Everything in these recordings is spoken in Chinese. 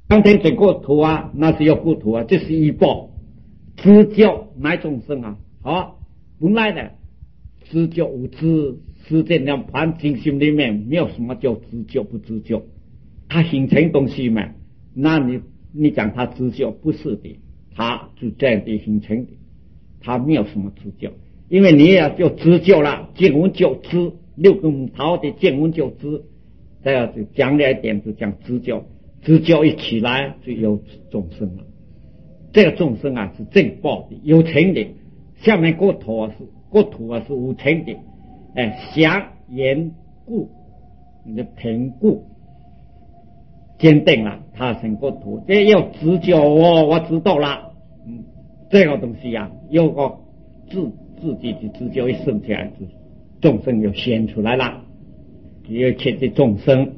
当天这个土啊，那是要过土啊，这是一报，知教乃众生啊。好，本来的知教无知，是这两盘精心里面没有什么叫知教不知教，它形成东西嘛，那你讲它知教不是的，它就这样的形成的，它没有什么知教，因为你也就知教了，见闻就知，六根桃的见闻就知，这样就讲了一点就讲知教，知教一起来就有众生了，这个众生啊是正报的，有情的，下面国土啊是无情的，想言故你的评估坚定了，他成国土，这要知教我知道了，这个东西啊，有个自己的知教一生起来，众生就显出来了，有切的众生，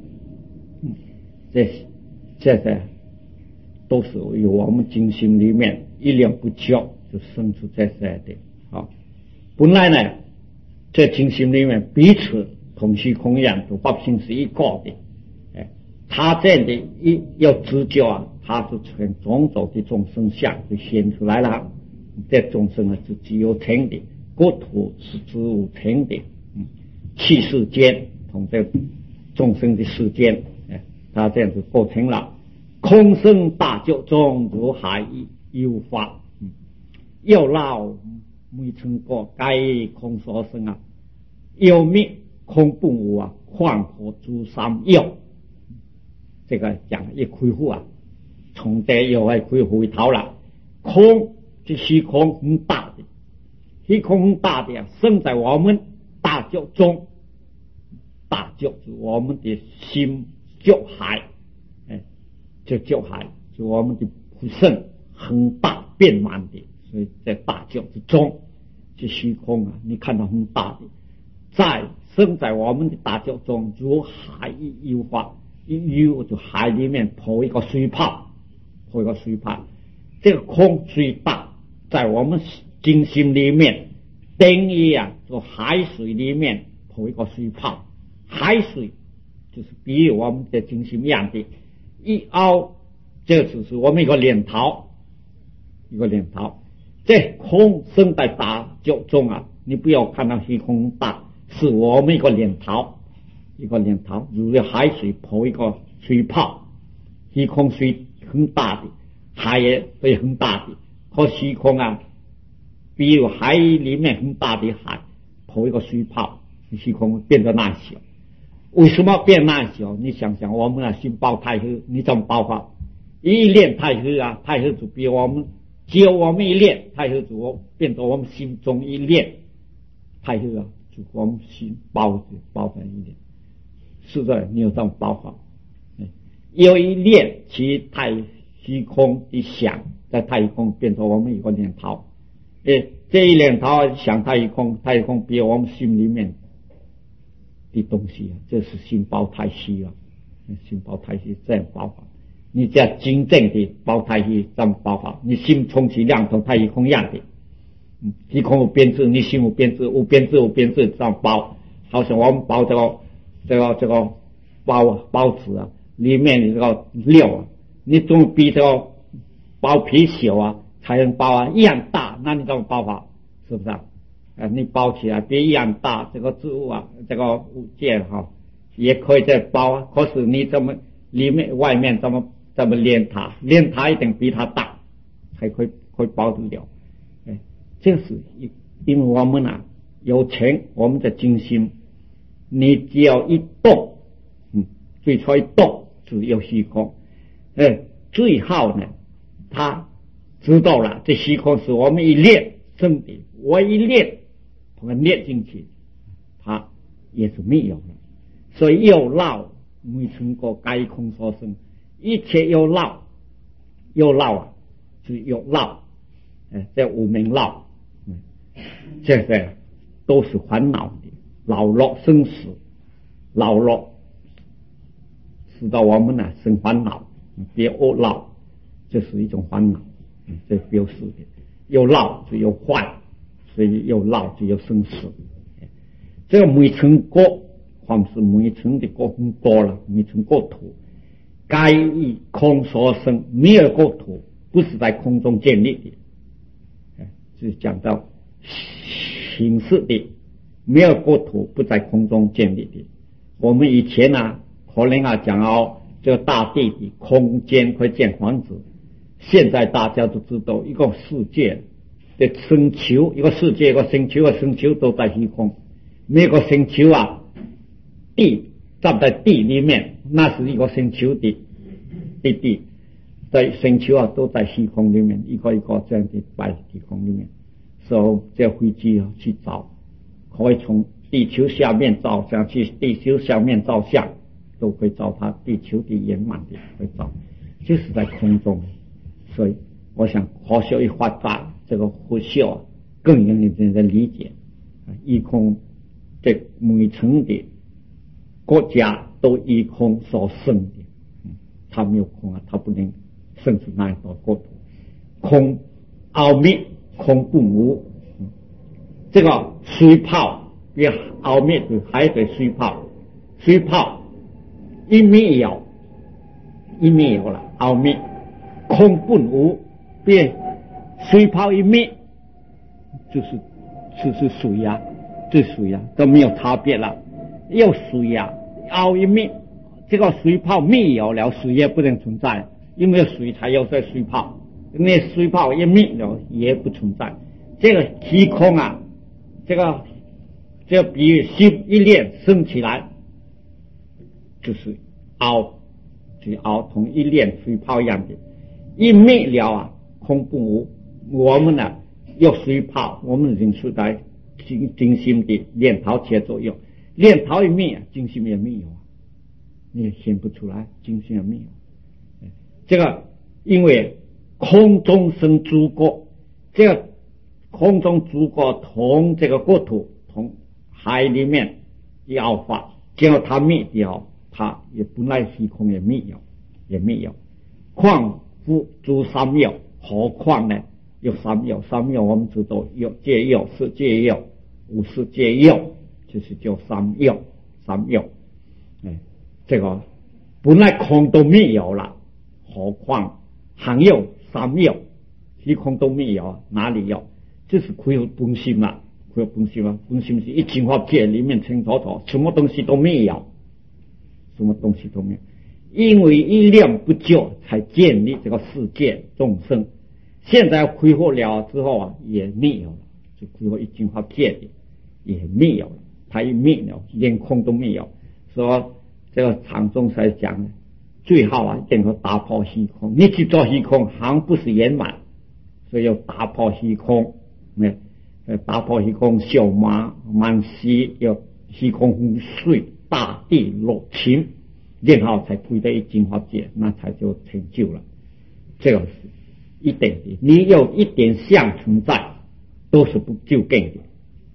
这些都是由我们精心里面一念不教就生出这些的。好，本来呢，这精心里面彼此同虚空样，都百姓是一个的。他这样的要知教啊，他是从种种的众生相就显出来了。这众生啊是只有情的，国土是只无情的，气世间同这众生的世间，他这样子构成了空生大教中如海有法，有老没成过该空所生啊，有命空不无啊，况可诸三有。这个讲一恢复啊，从这又来恢复一套了。空这虚空很大的，虚空很大的啊，生在我们大教中，大教是我们的心教海，这教海是我们的不胜很大遍满的，所以在大教之中，这虚空啊，你看到很大的，在生在我们的大教中，如海有法。有就海里面泡一个水泡，这个空最大，在我们精心里面等于啊，就海水里面泡一个水泡，海水就是比喻我们的精心一样的，一凹，这只是我们一个链条，这空生在大教中啊，你不要看到虚空大，是我们一个链条。如海水泡一个水泡，虚空水很大的，海也很大的，和虚空啊，比如海里面很大的海泡一个水泡，虚空变得那小。为什么变那小？你想想，我们啊心包太虚，你怎么包法？一练太虚啊，太虚就比我们只有我们一练太虚就变成我们心中一练太虚啊，就我们心包在一练。是的，你有这种包法，有一念其太虚空一想，在太虚空变成我们一个念头，这一念头想太虚空比我们心里面的东西，这是心包太虚了，心包太虚这样包法，你这样真正的包太虚这么包法，你心充其量同太虚空一样的，虚空有编制，你心有编制，无编制这样包，好像我们包这个包子啊，里面的这个料啊，你总比这个包皮小啊才能包啊，一样大，那你怎么包法？是不是啊？你包起来别一样大，这个植物啊，这个物件哈，也可以再包啊。可是你怎么里面外面怎么连它一定比它大，才可以包得了。这是因为我们啊有情，我们的精心。你只要一动，最初一动就有虚空，最后呢，他知道了这虚空是我们一练生的，我一练，把它练进去，它也是没有了。所以有漏没成过该空所生，一切有漏啊，就有漏，这无明漏，这个都是烦恼的。老乐生死，老乐使到我们呢生烦恼，别恶恼，这是一种烦恼，这表示的有闹就有坏，所以有闹就有生死。这个每层国，或是每层的国很多了，每层国土， 该以空所生，没有国土不是在空中建立的，是讲到形式的，没有国土不在空中建立的。我们以前可能讲到这个大地的空间会建房子，现在大家都知道一个世界的星球，一个世界一个星球，星球都在虚空，每个星球地站在地里面，那是一个星球的地在星球都在虚空里面，一个一个这样的摆在虚空里面。所以这飞机去找，可以从地球下面照相去，地球下面照相都会照它地球的圆满的会照，就是在空中。所以我想科学一发达，这个佛学更容易人的理解。依空这每层的国家都依空所生的，它没有空它不能生出那样多国土。空奥秘，空不无。这个水泡也奥秘的海水水泡，水泡一米有了，奥秘空不无，变水泡一米就是水这水都没有差别了。有水凹一米，这个水泡没有了，水也不能存在，因为水才有这水泡，那水泡一米了也不存在。这个虚空这个比喻心一念升起来，就是凹同一念水泡一样的，一灭了空不无。我们有水泡，我们人是在精心的念头起作用，念头一灭，精心也没有你也显不出来，精心也没有。这个因为空中生诸国，这个空中诸国同这个国土同海里面要发，结果它灭掉，它也本来虚空也没有。况复诸三有，何况呢？有三有我们知道有界有、世界有、无世界有，就是叫三有。这个本来空都没有了，何况还有三有，虚空都没有，哪里有？就是亏有本心了，本心是一净法界里面清楚楚，什么东西都没有，因为一念不就才建立这个世界众生。现在恢复了之后也没有了，就恢复一净法界的也没有了，它也没有，连空都没有。说这个禅宗才讲最好一定要打破虚空，你去做虚空还不是圆满，所以要打破虚空。打破虚空小满息，要虚空湖水大地落情，然后才归到一净法界，那才就成就了。这个是一点的，你有一点相存在都是不究竟的，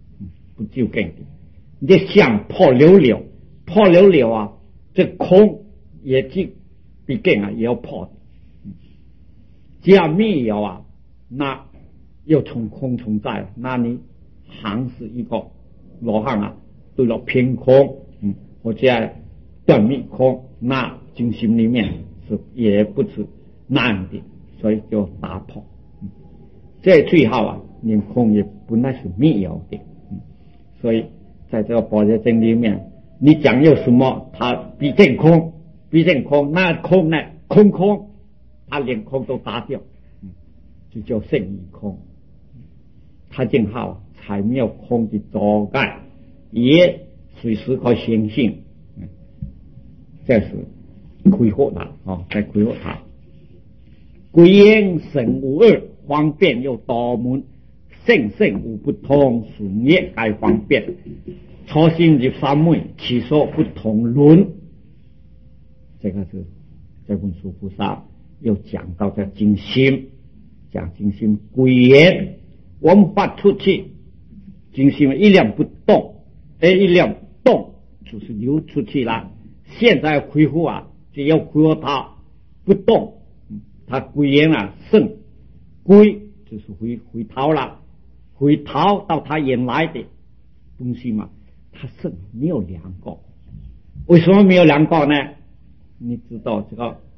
你的相破了这空也就毕竟也要破的。只要没有那又从空存在，那你还是一个罗汉对了偏空，或者断灭空，那精心里面是也不是难的，所以就打破。这最好连空也本来是没有的，所以在这个般若经里面，你讲有什么，它必定空，那空呢？空，它连空都打掉，就叫圣义空。它正好才没有空的阻碍，也随时可显性，这是恢复它再恢复它。归因神无二，方便又多门，圣无不通，顺业该方便。初心入三昧，其所不同论。这个是在文殊菩萨又讲到这精心，讲精心归因。我们发出去，精心一念不动，一念动就是流出去了。现在恢复只要恢复它不动，它归因圣归就是回头了，回头到它原来的东西嘛。它圣没有两个，为什么没有两个呢？你知道这个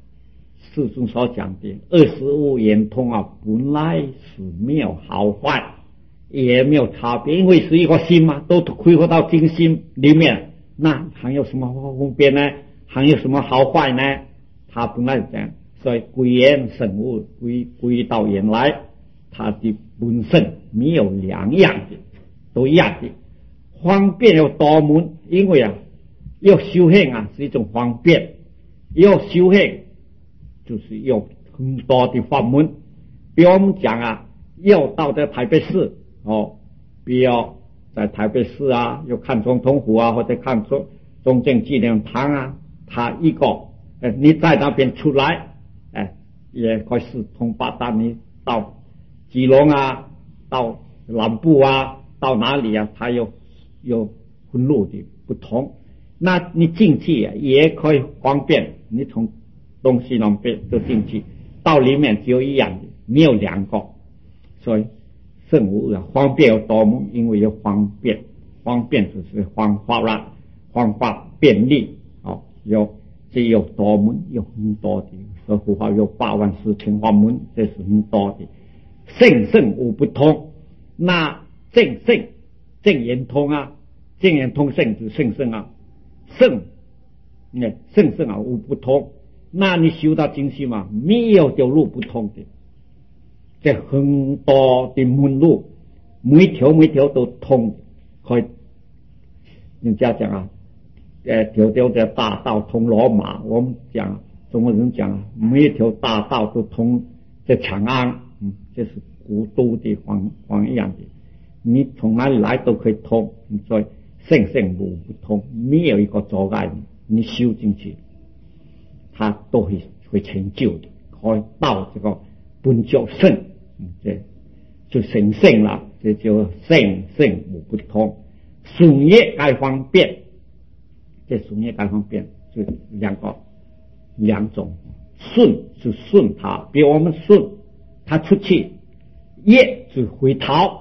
世尊所讲的25圆通啊，本来是没有好坏，也没有差别，因为是一个心嘛，都恢复到精心里面，那还有什么分别呢？还有什么好坏呢？它本来是这样，所以归元生物归到原来，它的本身没有两样的，都一样的。方便有多门，因为要修行是一种方便，要修行就是有很多的法门。比如我们讲要到这台北市比如在台北市要看总统府或者看中正纪念堂它一个你在那边出来也可以四通八达，你到基隆到南部到哪里它有分路的不同。那你进去也可以方便，你从东西南北都进去，到里面只有一样的，没有两个。所以圣无方便有多门，因为有方便就是方法啦，方法便利只有多门，有很多的，所以佛法有8万4千法门，这是很多的。圣无不通，那正圆通正圆通圣是圣圣无不通。那你修到精细嘛，没有条路不通的，这很多的门路，每条都通，可以人家讲条的大道通罗马，我们讲中国人讲每一条大道都通这长安，这是古都的方样的，你从哪里来都可以通。所以圣无不通，没有一个阻碍你修进去，它都会成就的，可以到这个本觉圣，这就神圣了，这就圣无不通。顺业该方便，这顺业该方便就两种，顺是顺它，比如我们顺它出去，业是回逃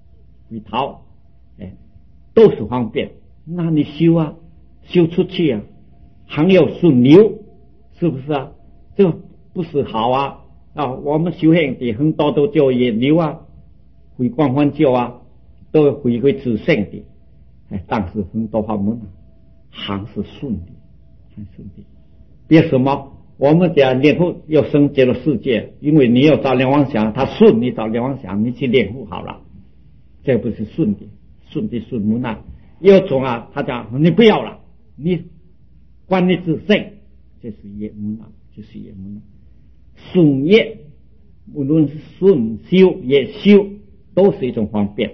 都是方便。那你修出去还有顺流，是不是这个不是好我们修行的很多都叫业流回光返照都回归自性的但是很多法门还是顺的，别什么我们讲练护要升级了世界，因为你要找莲王想，他顺你找莲王想，你去练护好了，这不是顺门有种他讲你不要了，你观你自性，这是业门就是业门顺业，无论是顺修业修，都是一种方便，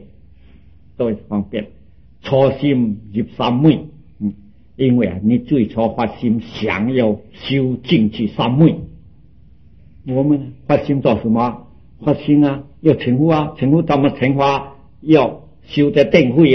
初心入三昧，因为你最初发心想要修进去三昧，我们发心做什么？发心要成佛成佛怎么成佛？要修在定慧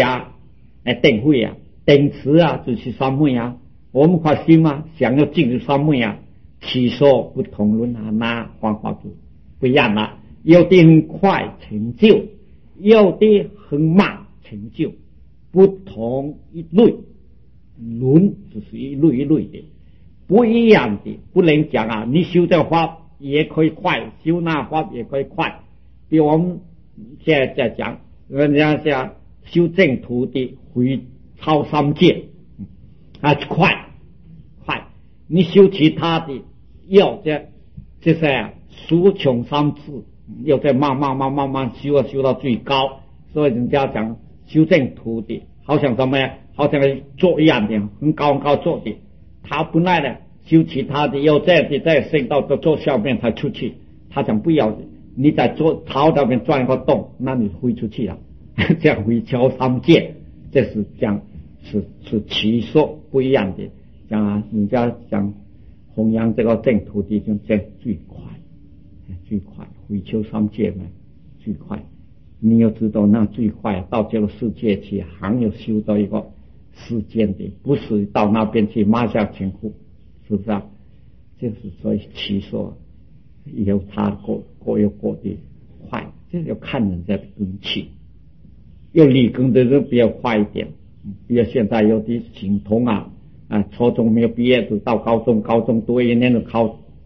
定持就是三昧我们发心想要进入三昧起说不同论那方法不一样了，有的很快成就，有的很慢成就，不同一类轮就是一类的不一样的，不能讲你修这法也可以快，修那法也可以快。比如我们现在讲人家讲修正途的回超三界快，你修其他的要这些疏穷三次，要再慢慢修到最高。所以人家讲修正途的好像什么好像做一样的很高做的，他本来呢修其他的要再升到做下面才出去，他讲不要的，你在做槽那边钻一个洞，那你飞出去了这样回超三界，这是讲是其说不一样的。讲人家讲弘扬这个正途的就这最快回超三界嘛，最快。你要知道那最快到这个世界去，还有修到一个时间的，不是到那边去马下成佛，是不是就是所以其说有他各有各的快，这要看人家的根气。有理根的人比较快一点，比如现在有的警通初中没有毕业就到高中读一年就考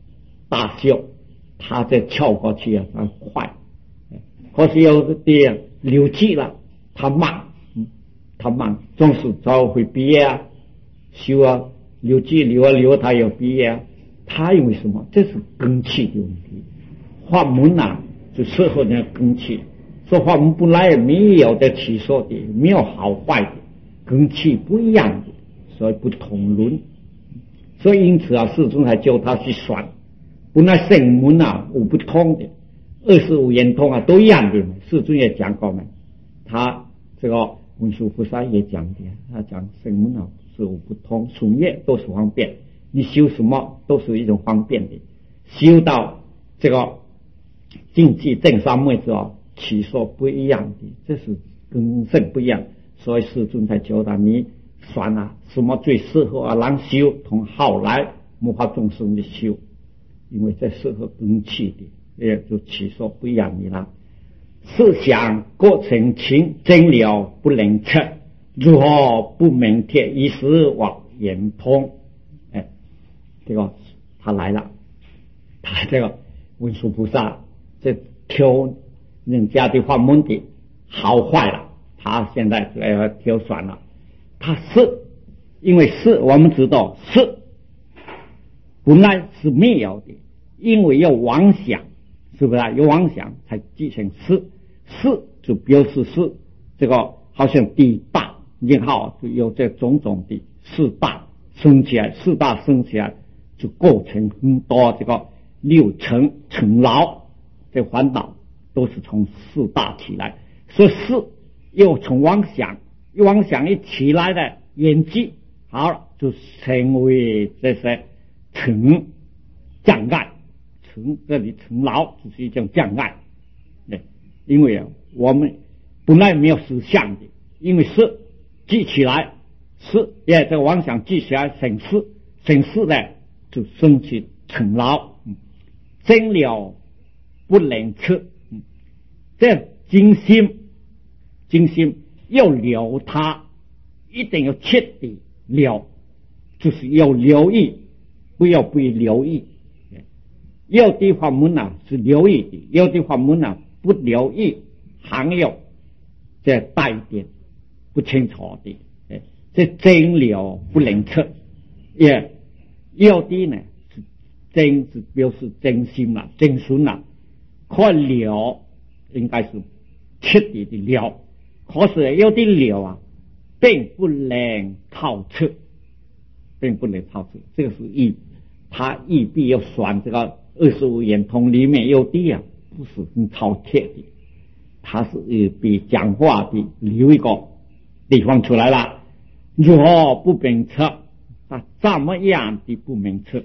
大修，他再跳过去啊，他快。可是有的留级了，他慢，总是早会毕业啊，修啊，留级留他有毕业啊。他因为什么？这是根气的问题。法门啊，就适合那根气。说法门本来没有的起说的，没有好坏的，根气不一样的，所以不同论。所以因此啊，世尊才叫他去算。本来圣门啊有不通的，25圆通啊都一样的。世尊也讲过嘛，他这个文殊菩萨也讲的，他讲圣门啊是有不通，顺业都是方便，你修什么都是一种方便的。修到这个境界正三昧之后，起说不一样的，这是根性不一样。所以世尊才教他你算啊，什么最适合啊人修，同后来末法众生的修，因为这适合根气的，也就起说不一样的啦。思想过程情真了不能测，如何不明贴一时或圆通？这个他来了，他这个文殊菩萨这挑人家的法门的好坏了，他现在就要挑选了。他是因为是我们知道是本来是没有的，因为有妄想，是不是有妄想才继承是就表示是这个好像第八然后就有这种种的四大升起来，四大升起来就构成很多这个六尘尘劳，这烦恼都是从四大起来。所以是又从妄想一起来的缘起，好了就成为这些尘障碍，这里尘劳就是一种障碍。因为我们本来没有实相的，因为是记起来，是也这个妄想记起来省事呢，就生起尘劳，真了不能测。这精心要了它，一定要彻底了，就是要留意，不要不留意。有的法门啊是留意的，有的法门啊不留意，还有这带一点不清楚的，这真了不能测。也有的呢是真是表示真心了，真顺了，可了应该是彻底的了，可是有的了啊并不能透彻，这个是他亦必要算这个25圆通里面有的啊不是很饕餮的，他是比讲话的留一个地方出来了，如何不明测？他怎么样的不明测？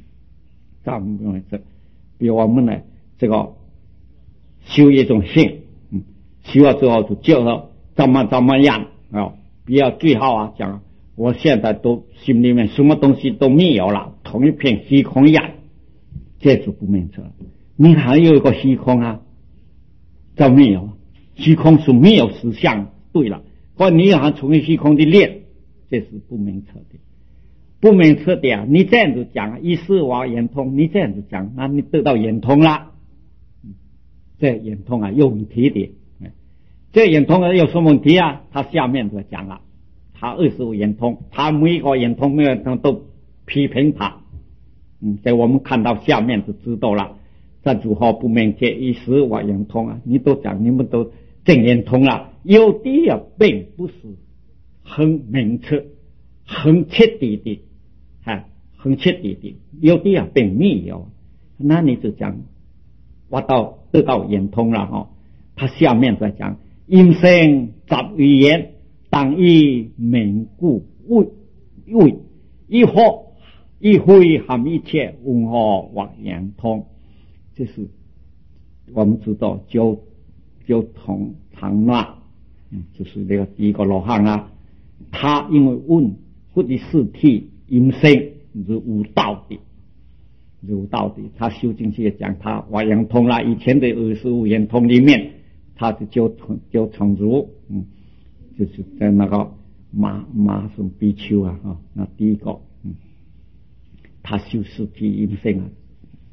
比如我们呢这个修一种性，修了之后就叫他怎么样啊？不要最好啊讲我现在都心里面什么东西都没有了，同一片虚空一样，这就不明测。你还有一个虚空啊，这没有，虚空是没有实相。对了，或你还从虚空的练，这是不明测的。不明测的啊，你这样子讲一世我圆通，你这样子讲，那你得到圆通了，这圆通啊有问题的。这圆通有什么问题啊？他下面就讲了，他25圆通，他每一个圆通每个圆通都批评他。在我们看到下面就知道了。这如何不明确一时我圆通啊？你都讲你们都正圆通了，有的啊并不是很明确、很彻底的，很彻底的，有的啊并没有。那你就讲我得到圆通了他下面在讲因生杂语言，当以明故为一会含一切无何或圆通。这是我们知道就同唐那，就是那个第一个罗汉啊，他因为问或者是替因生是无道的，他修进去讲他瓦阳通啦，以前的25圆通里面，他就成如，就是在那个马什么比丘啊，那第一个，他修是替因生啊，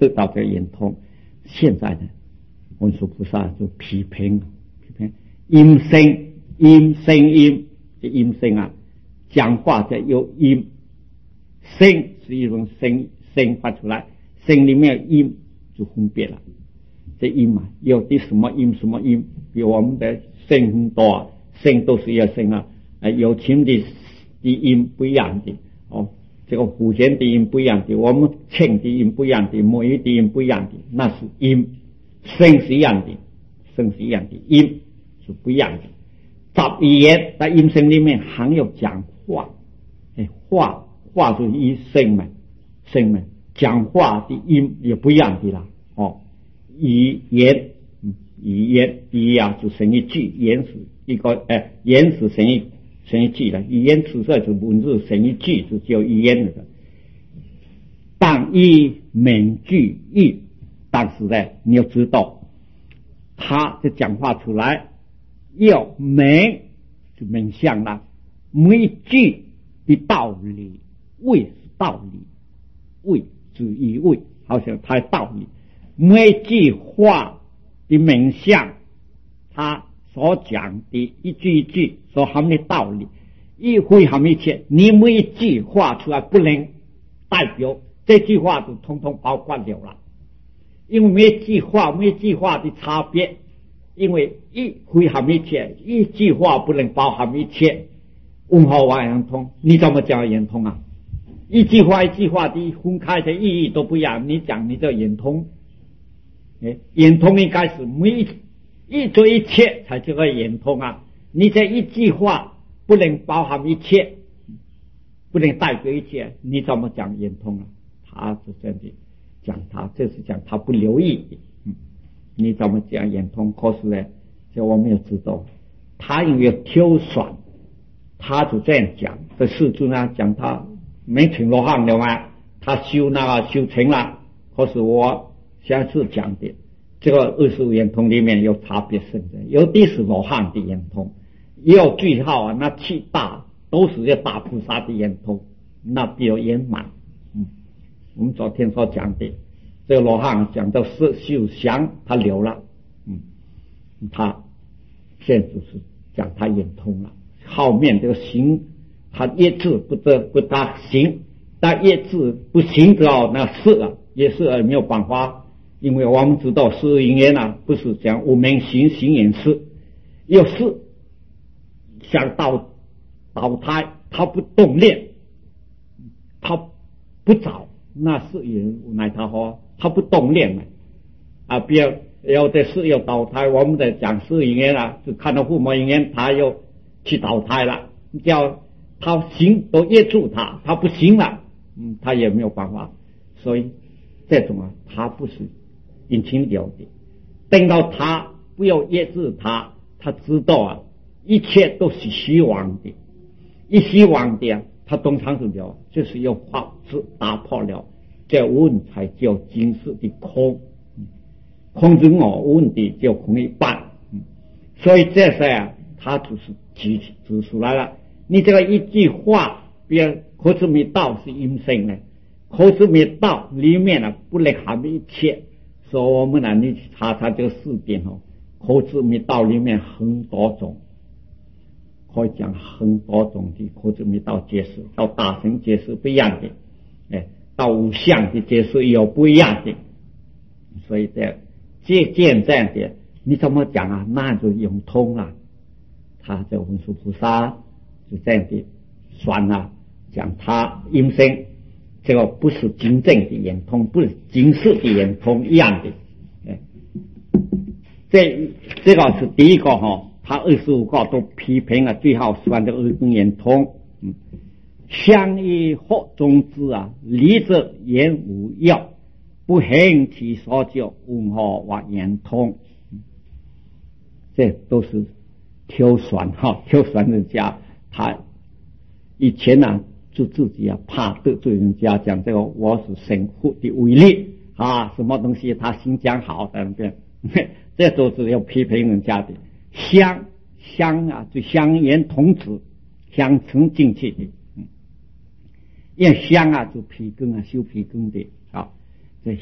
得到这个圆通。现在呢，文殊菩萨就批评音声，声音的音声啊，讲话的有音，声是一种声发出来，声里面有音就分别了。这音嘛，有的什么音，比如我们的声很多啊，声都是一声啊，有情的音不一样的哦，这个普贤的音不一样的，我们清的音不一样的，母语的音不一样的，那是音，声是一样的，音是不一样的。杂语言在音声里面含有讲话，话就是一声嘛，讲话的音也不一样的啦。哦，语言啊就成一句，言是一个言是成一句了，语言此色是文字成一句，就叫语言那个。但以名句义，但是呢，你要知道，他就讲话出来要名就名相了，每句的道理，谓是道理，谓之以谓，好像他的道理。每句话的名相，他所讲的一句一句所含的道理，一会含一切。你每一句话出来不能代表这句话就通通包括了，因为每一句话的差别，因为一会含一切，一句话不能包含一切。问号完圆通，你怎么讲圆通啊？一句话的分开的意义都不一样，你讲你这圆通。圆通应该是每一做一切才叫做圆通啊！你这一句话不能包含一切，不能代表一切，你怎么讲圆通啊？他是这样的讲这是讲他不留意的，你怎么讲圆通？可是呢，就我们要知道，他因为挑选，他就这样讲。这世尊啊，讲他没成罗汉了吗？他修那个修成了，可是我下次讲的这个25圆通里面有差别甚深，有的是罗汉的圆通，也有最后啊，那7大都是这大菩萨的圆通，那比较圆满。我们昨天所讲的这个罗汉讲到修祥，他留了，他现在就是讲他圆通了。后面这个行，他业智不大行，但业智不行的那事啊，也是没有办法。因为我们知道十因缘啊，不是讲无名行缘事，有事想倒胎，他不动念，他不找，那是也奈他何？他不动念嘛啊！比如有的事要倒胎，我们在讲十因缘啊，就看到父母因缘，他又去倒胎了，叫他行都业住他，他不行了，他也没有办法。所以这种啊，他不是引情了的，等到他不要压制他知道啊，一切都是虚妄的，一虚妄的啊，他通常是了，就是要法子打破了，这问才叫今世的空，空之我问的叫空一半，所以这些啊，他就是指出来了。你这个一句话，比如口之密道是阴声呢，口之密道里面呢不能含一切。所以我们呢，你查这个4点口之密道里面很多种，可以讲很多种的口之密道解释，到大乘解释不一样的，到无相的解释也有不一样的。所以见这样的，你怎么讲啊？那就用通了。他这文殊菩萨就这样的算了，讲他音声。这个不是真正的圆通，不是今世的圆通一样的。这个是第一个他25个都批评了，最后算这个圆通。相依惑中之啊，离者言无药，不行其所就，问何或圆通？这都是挑选人家，他以前啊。就自己啊怕得罪人家，讲这个我是神父的威力啊，什么东西他心讲好等等，这都是要批评人家的。相啊，就相言同子，相成进去的，因为相啊就皮根啊修皮根的啊，这相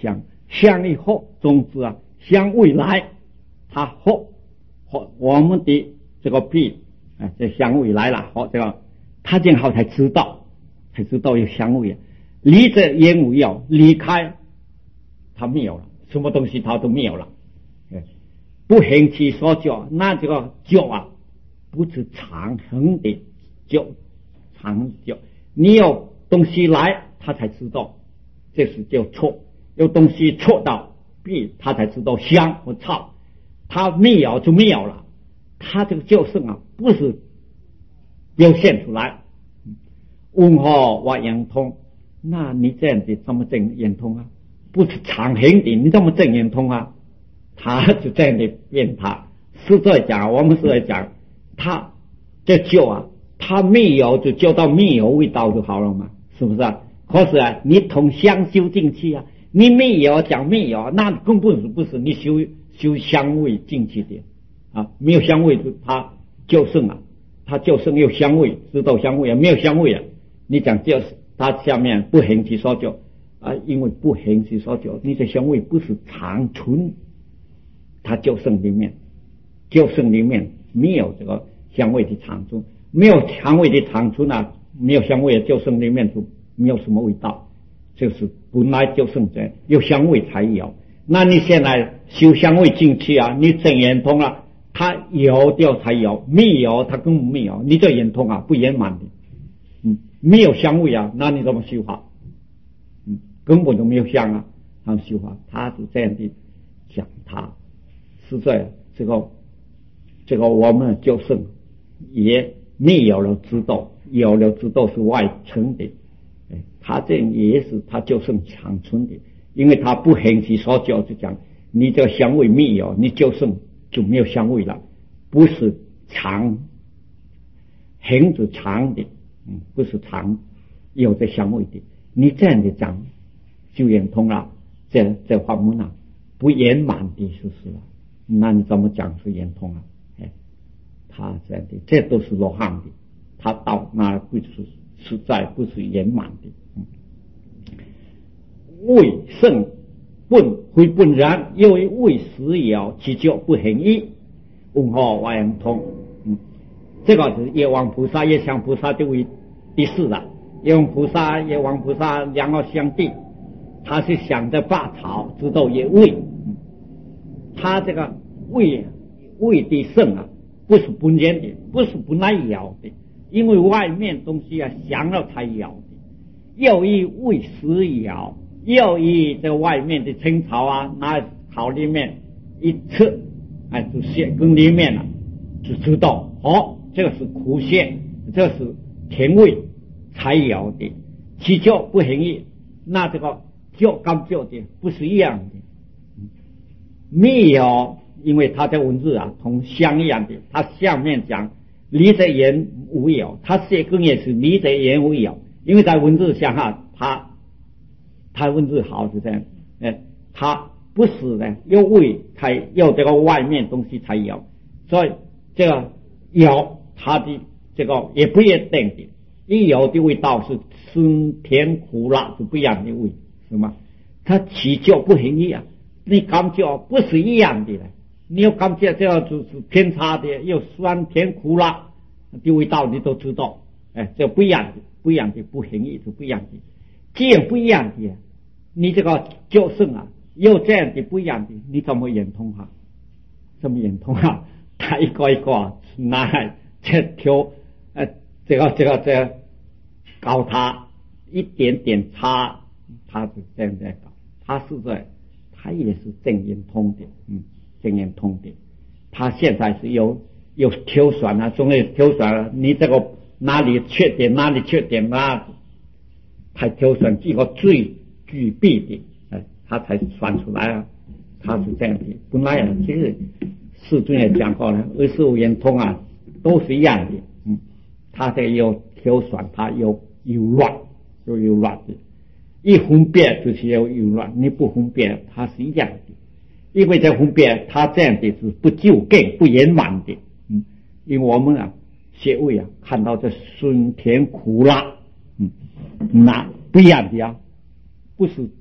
向以后，总之啊，向未来，它后我们的这个屁，这向未来了，这个他正好才知道有香味，离着烟无有，离开他没有了，什么东西他都没有了。不行其所觉，那这个觉啊，不是长恒的觉，长觉。你有东西来，他才知道这是叫错，有东西错到必他才知道香和臭，他没有就没有了。他这个觉性啊，不是表现出来。问何为圆通？那你这样子怎么证圆通啊？不是长恒的，你怎么证圆通啊？他就这样的变他。是在讲，我们是在讲，他这觉啊，他没有就觉到没有味道就好了嘛，是不是啊？可是啊，你同香修进去啊，你没有讲没有，那根本不是你修香味进去的啊，没有香味就他就剩啊，他就剩有香味，知道香味啊，没有香味啊，你讲就是他下面不行其所觉啊，因为不行其所觉，你的香味不是长存，它就剩里面没有这个香味的长存，没有香味的长存啊，没有香味的就剩里面就没有什么味道，就是本来就剩这有香味才有。那你现在修香味进去啊，你整圆通啊，它有掉才有，没有它根本没有，你这圆通啊不圆满的，没有香味啊，那你怎么修法？根本就没有香啊，他们修法，他是这样的讲，他是在这个我们就是也没有了知道，有了知道是外层的，他这也是他就是长存的，因为他不行其所觉，就讲你这香味没有，你就没有香味了，不是长行是长的，不是长有这香味的，你这样的讲就圆通了，这法门啊不圆满的就是了，那你怎么讲是圆通啊？他这样的，这都是罗汉的，他到那不是实在不是圆满的。为圣本非本然，又为实有，其就不行义，问何为圆通？这个是业王菩萨、业相菩萨的为第四了。业王菩萨、业王菩萨两个相对，他是想着拔草，知道也味，他这个味的圣啊，不是本然的，不是本来有的，因为外面东西啊想了才有的，又以为实有，又以这外面的青草啊，拿草里面一吃，就血根里面了，就知道这个是苦血，这是甜味才有的，其就不行义，那这个就跟就的不是一样的，没有。因为他的文字啊，同香一样的，他下面讲离着言无有，他写根也是离着言无有，因为在文字下他文字好是这样，他不是呢，有味才有这个外面东西才有，所以这个有他的这个也不一定的，一有的味道是酸甜苦辣是不一样的味，是吗？他起就不行一样，你感觉不是一样的呢。你有感觉这样就是偏差的，有酸甜苦辣的味道，你都知道，这不一样的，不行义是不一样的。既然不一样的，你这个就剩啊，有这样的不一样的，你怎么圆通啊？怎么圆通啊？他一个一个拿来这挑，这个搞他一点点差，他是这样在搞，他是在，他也是正圆通的，正圆通的，他现在是有挑选啊，总有挑选啊，你这个哪里缺点啊，他挑选几个最具备的，他才算出来啊，他是这样的。本来啊，其实世尊也讲过了，25圆通啊，都是一样的，他这个有挑选，他有乱的，一分别就是有乱，你不分别，它是一样的。因为这分别，它这样的是不究竟、不圆满的。因为我们啊，穴位啊，看到这酸甜苦辣，那不一样的啊，不是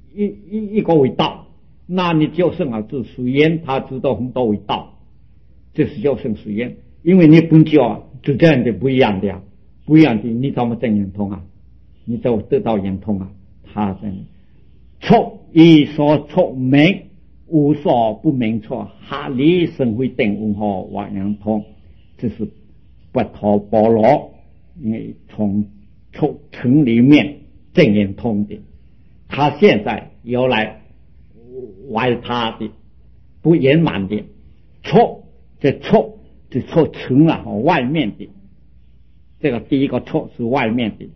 一个为道，那你就剩啊，是随缘，他知道很多为道，这是就剩随缘，因为你本教啊，就这样的不一样的呀，不一样的，你怎么证圆通啊？你怎么得到圆通啊？他在错一所错明，无所不明错，哈里生会定文化万圆通，这是不脱波罗，因为从错城里面证圆通的，他现在由来外他的不圆满的错，这错成了外面的，这个第一个错是外面的，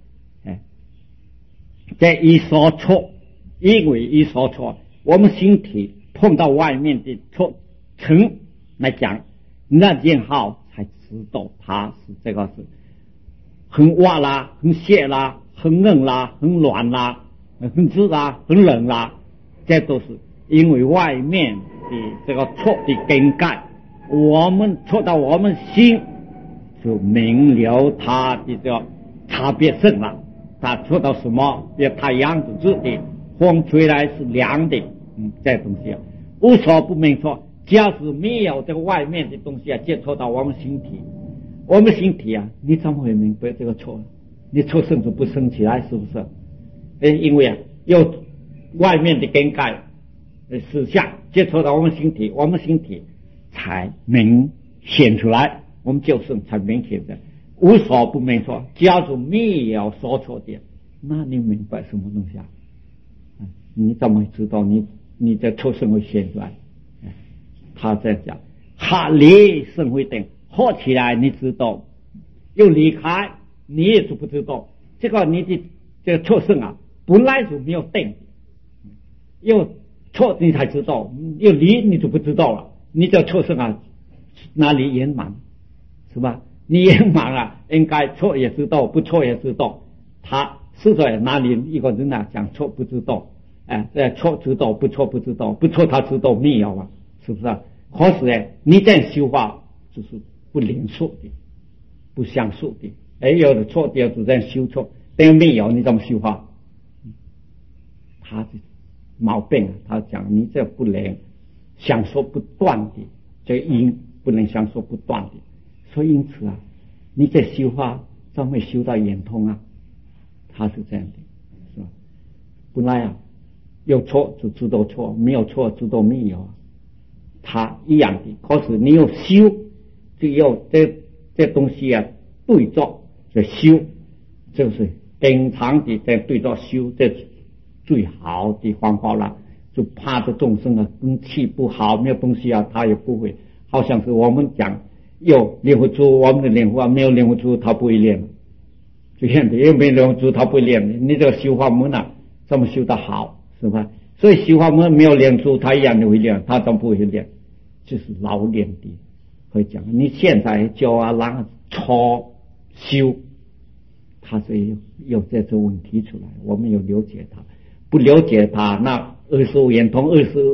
这一说错，因为一说错，我们身体碰到外面的错成来讲，那件号才知道它是这个是很滑啦，很泄啦，很硬啦，很软啦，很直啦，很冷啦，这都是因为外面的这个错的更改，我们错到我们心就明了它的这个差别性了。它错到什么？比如太阳是热的，风吹来是凉的，这东西无所不明错。假使没有这个外面的东西啊接触到我们身体，我们身体啊，你怎么会明白这个错？你错生就不生起来，是不是？因为啊，有外面的更改思想接触到我们身体，我们身体才明显出来，我们就是才明显的。无所不明错，假如没有说错的，那你明白什么东西啊？你怎么知道你的错生会显出来？他在讲哈离生会定，合起来你知道，又离开你也就不知道。这个你的这个错生啊，本来就没有定，又错你才知道，又离你就不知道了。你这错生啊，哪里圆满，是吧？你圆满了，应该错也知道，不错也知道。他是在哪里一个人啊讲错不知道，错知道，不错不知道，不错他知道没有啊，是不是？可是你这样修法就是不灵数的，不相数的。有的错的就这样修错，但没有你怎么修法？他的毛病啊，他讲你这不能相说不断的，这因不能相说不断的。所以因此啊，你在修法怎么会修到圆通啊？他是这样的，是吧？本来啊，有错就知道错，没有错知道没有，他一样的。可是你有修，就有这东西啊，对照在修，就是经常的在对照修，这最好的方法了。就怕的众生啊，根气不好，没有东西啊，他也不会。好像是我们讲。有练佛珠，我们的练佛啊，没有练佛珠他不会练，就现在又没练佛珠他不会练。你这个修法门啊，怎么修得好，是吧？所以修法门没有练珠，他一样的会练，他怎么不会练？就是老练的。会讲你现在教啊让超修，他是有这种问题出来，我们有了解他，不了解他，那25圆通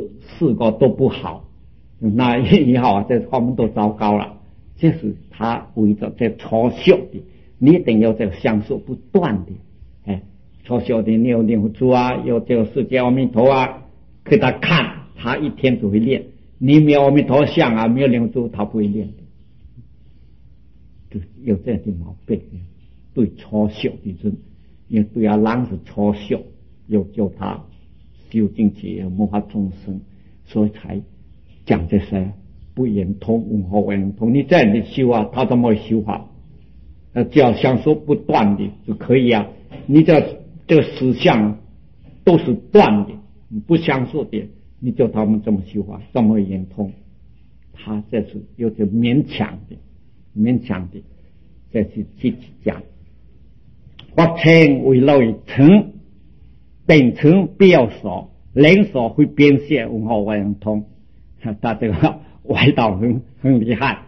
24个都不好，那以后啊，这方面都糟糕了。这是他为着在超修的，你一定要这个相受不断的，超修的你有练佛珠啊，有这个世界阿弥陀啊，给他看，他一天就会练。你没有阿弥陀像啊，没有练佛珠，他不会练的，就有这样的毛病。对超修的人，因为对啊，人是超修，又叫他修进去魔法众生，所以才讲这些。不圆通，文化圆通，你这样的修啊，他怎么修法？只要相说不断的就可以啊。你这个思想都是断的，不相说的，你叫他们怎么修法？怎么圆通？他这是有点勉强的，这是去讲。法称为类称，等称必要少，人所会变现文化圆通。他这个。外道很厉害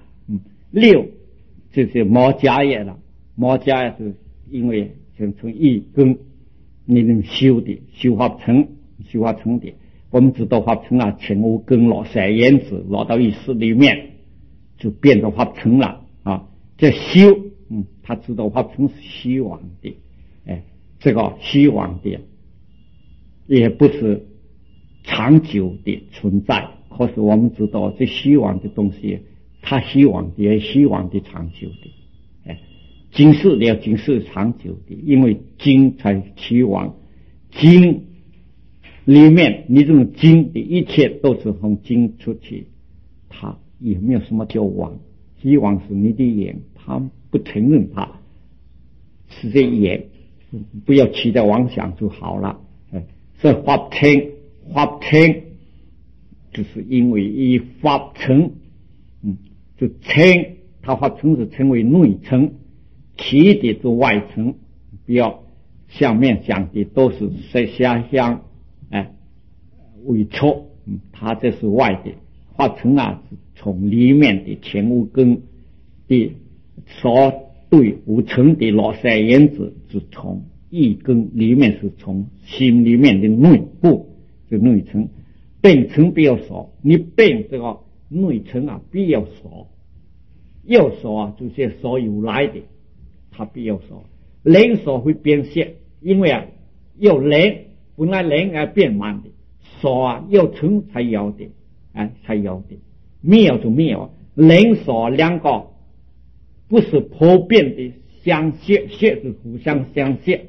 ，6就是摩迦叶了，摩迦叶是因为从一根你能修的修法成的，我们知道法成啊，前无根落3原子落到意识里面，就变成法成了啊。这修，他知道法成是虚妄的，这个虚妄的也不是长久的存在。可是我们知道这虚妄的东西，它虚妄的也虚妄的长久的，今世的今世长久的，因为经才虚妄，经里面你这种经的一切都是从经出去，它也没有什么叫妄，虚妄是你的眼，他不承认它是这眼，不要起的妄想就好了。所以法称就是因为以法称，就称，它法称是称为内称，其的是外层，不要相面相的都是下相为错，它这是外的。法层啊，是从里面的前五根的所对五层的落塞原子，是从一根里面，是从心里面的内部，就内层。变层不要少，你变这个内层啊，必要少，要少啊，就是少有来的，它必要少，人少会变现，因为啊，要人本来人变慢的，少啊要成才有的，才有的，没有就没有，人少两个不是普遍的相泄，泄是互相相泄。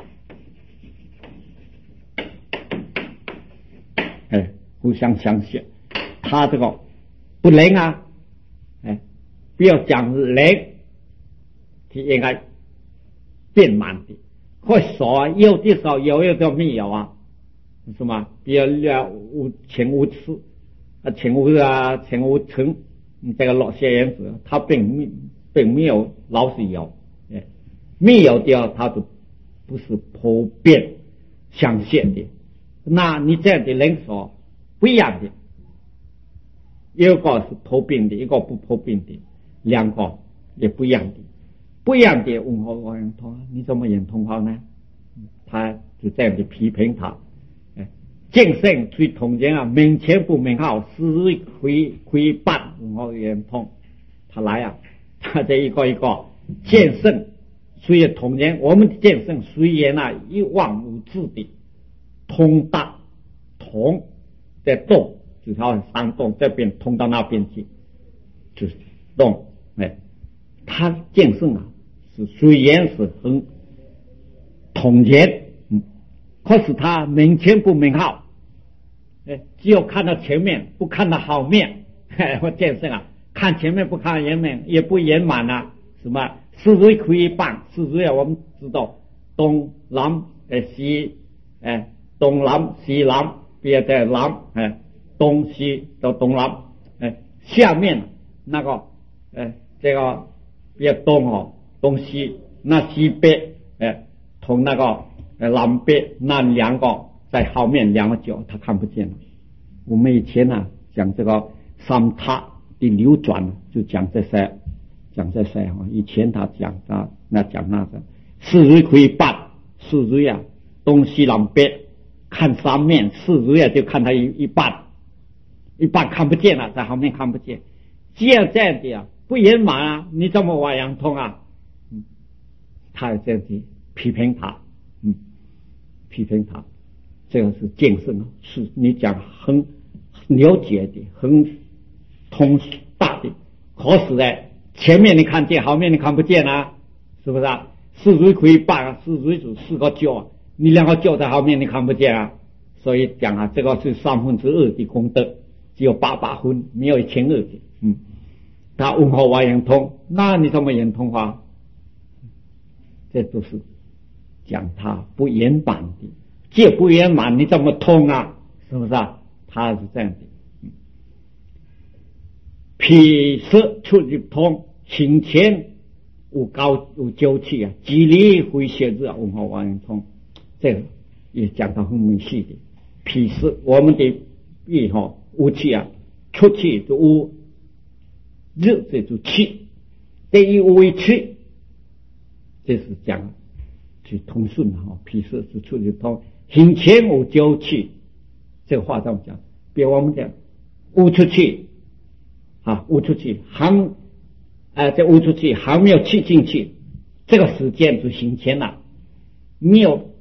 互相相信，他这个不能啊，不要讲人，他应该变满的，或少啊，有的少，有的没有啊，是吗？比如前无次前无成，这个老些原子，它并没有老是有，没有的它就不是普遍相信的。那你这样的人少。不一样的，一个是普遍的，一个不普遍的，两个也不一样的，不一样的问我认同，你怎么认同好呢？他就这样的批评他，见圣最同情啊，明前不明好，思亏半，问我认同，他来啊，他这一个一个见圣，虽然同情我们的见圣，虽然啊一望无际的通达通。在动，就是要上动，这边通到那边去，就是动。他见圣啊，是虽然是很统前，可是他明前不明后，只有看到前面，不看到后面。我见圣啊，看前面不看前面，也不圆满啊。什么四水可以半，四水啊，我们知道东南西，东南西南。别在南，东西到东南，下面那个，这个别东东西，那西北，同那个南北那两个在后面两个角，他看不见了。我们以前呢讲这个三塔的流转，就讲这些，以前他讲的那讲那个四水可以半，四水啊，东西南北。看三面四日也就看他一半看不见了，在后面看不见。既然这样的啊，不圆满啊，你怎么挖洋通啊？他这样子批评他，这个是见圣啊，是你讲很了解的，很通大的。可是呢，前面你看见，后面你看不见啊，是不是啊？四日可以半啊，四日就四个角。你两个脚在后面你看不见啊，所以讲啊，这个是2/3的功德，只有800分，没有1200的。他问我挖圆通，那你怎么圆通法？这都是讲他不圆满的，既不圆满，你怎么通啊？是不是啊？他是这样的。脾湿出入通，行前无交气啊，极力会写字啊，问我挖圆通。这个也讲到很明细的，脾湿我们的脾无气啊，出气就无热，这就气，这一无为气，这是讲去通顺脾湿是出去通，行前无交气，这个话这么讲，比如我们讲无出气无出气，这无出气还没有气进去，这个时间就行前了，没有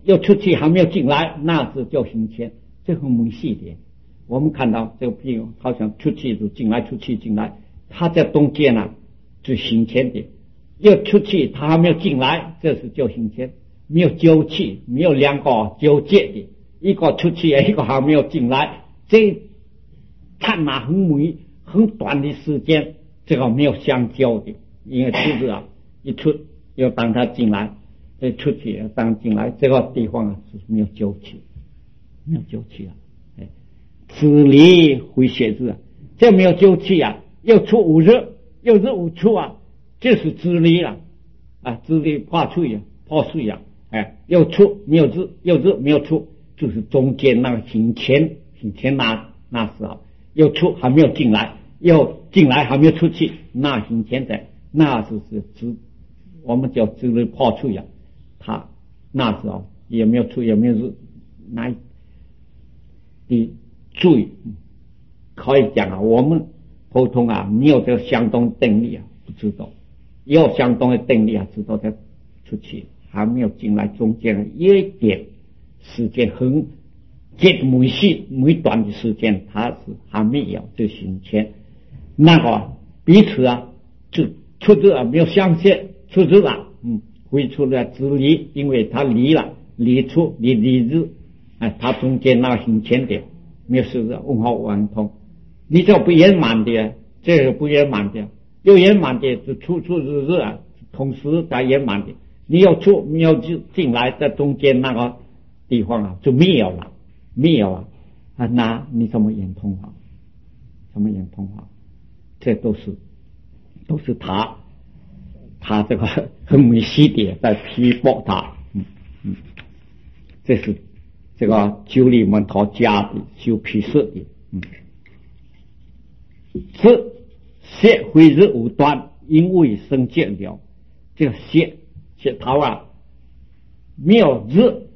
又出去还没有进来，那是叫行前，这很明细的。我们看到这个譬如好像出去就进来，出去进来，它在中间啊就行前的，又出去它还没有进来，这是叫行前，没有交去，没有两个交接的，一个出去一个还没有进来，这刹那很短的时间，这个没有相交的，因为出啊一出又当他进来，再出去当进来，这个地方啊是没有交集，没有交集啊。子离回写字啊，这没有交集啊，又出五日，又日五出啊，这是子离了啊，子离破碎啊，破碎啊，又出没有日，又日没有出，就是中间那个行前那时候，又出还没有进来，又进来还没有出去，那行前在那是子，我们叫子离破碎啊，他那时候也没有出也没有日，那的注意可以讲啊，我们普通啊没有这个相同定力啊，不知道，有相同的定力啊，知道在出去还没有进来，中间有一点时间很每短的时间，它是还没有这行前，那个彼此啊就出自啊没有相见，出自了会出了子离，因为他离了离日，他中间那个行前点没有事的问号完通，你这不圆满的，这个不圆满的，有圆满的就出日啊，同时在圆满的，你要出没有进来，在中间那个地方啊就没有了，那你怎么圆通啊？这都是他这个很没细的在批驳他，这是这个九里门头家的修批示的，是血会日无端，因为生结了，这个血头啊没有日，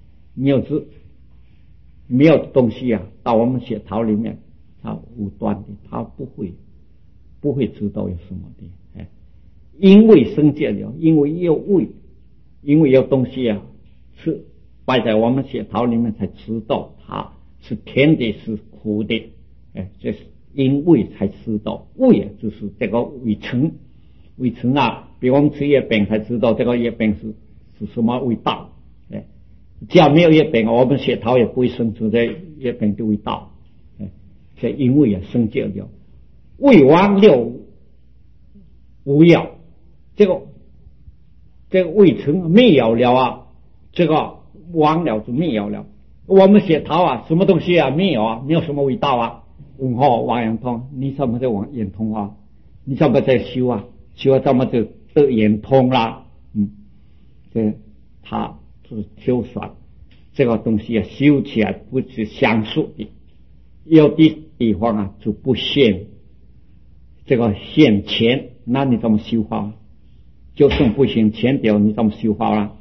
没有东西啊到我们血头里面，它无端的，它不会知道有什么的，因为生结了，因为有东西啊是摆在我们血头里面才知道它是甜的是苦的，这是因为才知道，味啊就是这个味层啊，比我们吃月饼才知道这个月饼是什么味道，只要没有月饼，我们血头也不会生出这月饼的味道，这因为啊生结了，味亡了无有，这个味层没有了啊，这个亡了就没有了。我们血头啊，什么东西啊没有啊，没有什么味道啊。问号亡眼通，你怎么在往眼通啊？你怎么在修啊？修怎么就得眼通啦？这它是修算这个东西啊，修起来不是相属的，有的地方啊就不现这个现前，那你怎么修法？就算不现前掉，你怎么修法啊？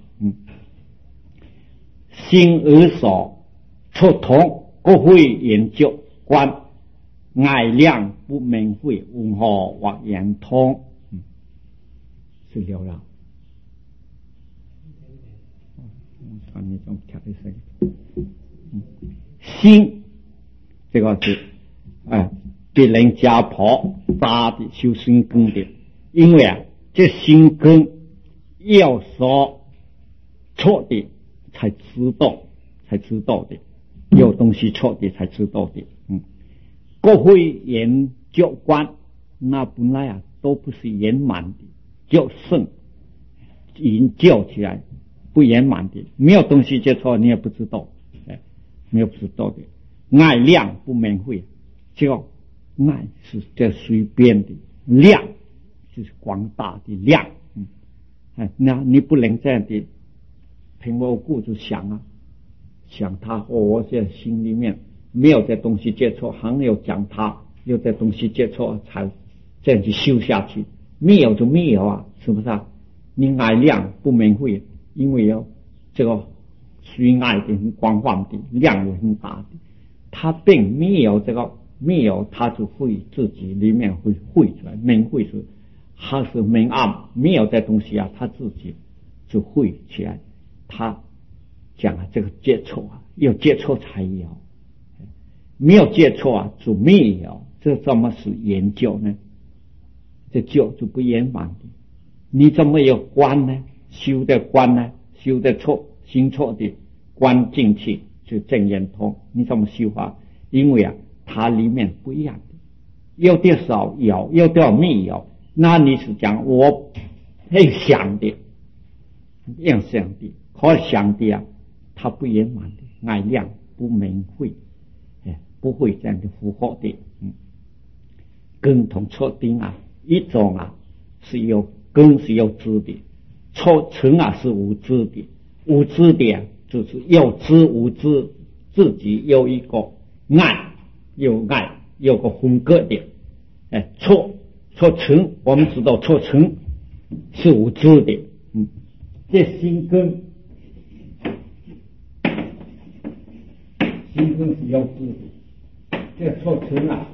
心而所出同，各会研究观爱量不明慧，问何或言通？是了了。你怎么听的声音？心这个是别人家婆扎的修心根的，因为啊这心根要说错的才知道的，有东西错的才知道的。各会研究观，那本来啊都不是圆满的，就剩研究起来不圆满的，没有东西接错你也不知道，没有不知道的。爱量不明慧，这个爱是这随便的，量就是广大的量，那你不能这样的凭我故就想他，我现在心里面没有这东西接触，还有讲他有这东西接触才这样去修下去，没有就没有啊，是不是啊？你爱量不明慧，因为有这个随爱的很广泛的，量也很大的，他并没有这个没有，他就会自己里面会会出来，明慧是还是明暗，没有这东西啊，他自己就会起来，他讲啊，这个接触啊，有接触才有，没有接触啊就没有。这怎么是研究呢？这就不圆满的。你怎么有观呢？修的观呢？修的错，行错的观进去就正圆通。你怎么修法？因为啊，它里面不一样的，有的少有，有的没有。那你是讲我会想的，要想的，可想的啊，它不圆满的，爱量不明慧，不会这样的符合的。根同错定啊，一种啊是有根是有知的，错成啊是无知的，无知的啊就是有知无知，自己有一个爱，有个分割的。错成，我们知道错成是无知的，这心根是有知的，这错成啊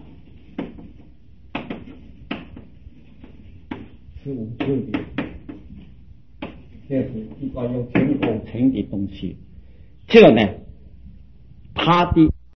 是无知的，这是一个有成有成的东西。这呢，它的